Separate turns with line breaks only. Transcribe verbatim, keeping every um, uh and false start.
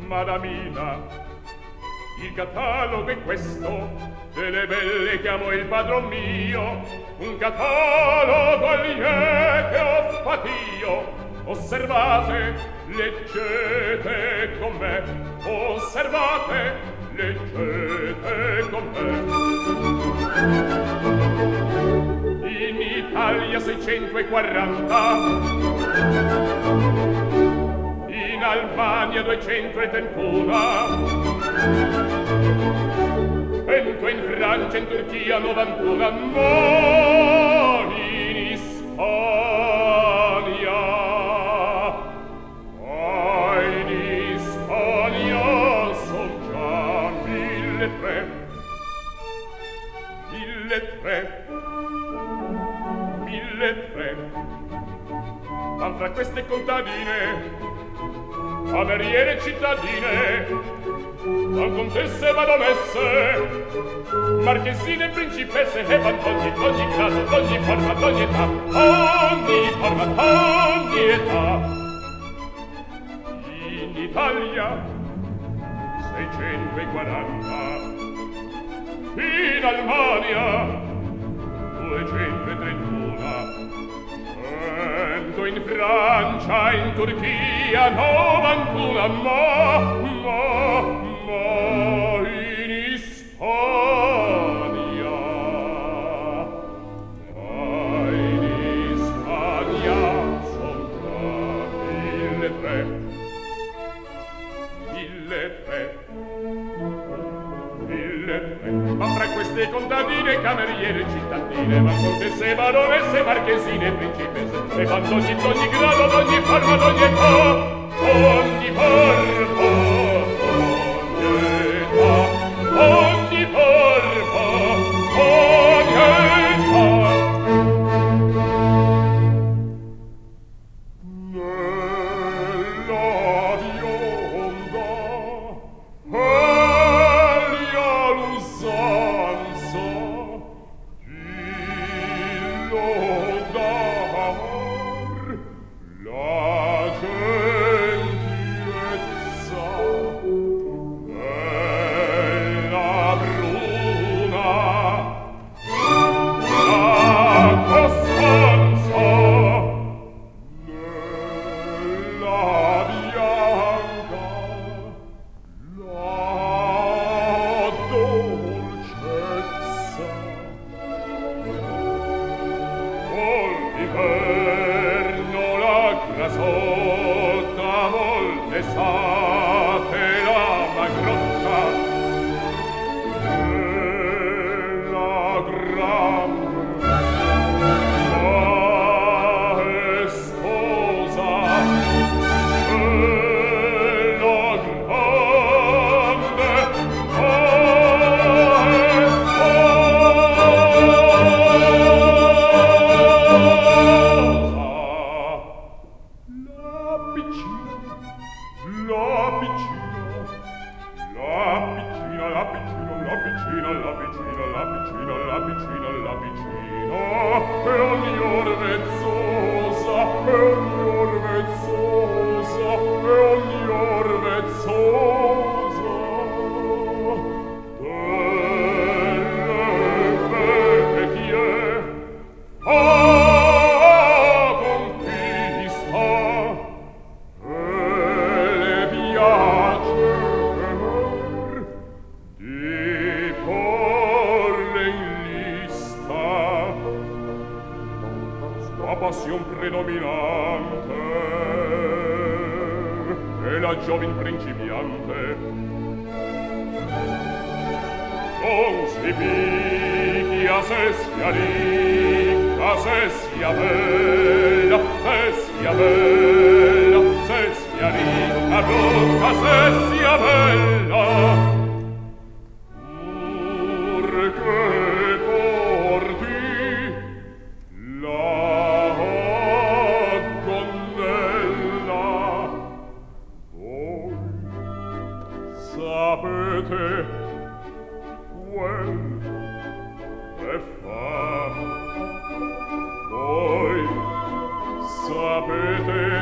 Madamina, il catalogo è questo, delle belle chiamo il padron mio, un catalogo liete ho fatto io. Osservate, leggete con me, osservate, leggete con me. In Italia seicentoquaranta, in Albania duecentotrentuno, cento in Francia, in Turchia novantuno, ma in Ispania, ma in Ispania son già mille tre, mille tre, mille tre. Ma fra queste contadine, cameriere cittadine, ma contesse baronesse, marchesine principesse, e van d'ogni, d'ogni grado, d'ogni forma, d'ogni età, ogni forma, d'ogni età. In Italia seicentoquaranta, in Albania duecentotrentuno, cento in Francia, in Turchia novantuno, ma, ma, ma in Ispania, ma in Ispania son già mille tre, mille tre, mille tre. Ma fra queste contadine, cameriere cittadine, ma contesse, baronesse, marchesine, principesse, e van d'ogni, d'ogni grado, d'ogni forma, d'ogni età, ogni forma, ogni età, ogni forma, ogni età. Nella bionda, alia l'usanza, lodar la gentilezza, bella bruna, la costanza, nella bianca, la dolcezza. Col inverno la grasotta, volte sate la magrotta, nella grande maestosa, nella grande passion predominante e la giovin principiante non si picchia se sia ricca, se sia bella, se sia bella, se sia ricca, brutta, se sia bella. Purché porti la sapete quel che fa, voi sapete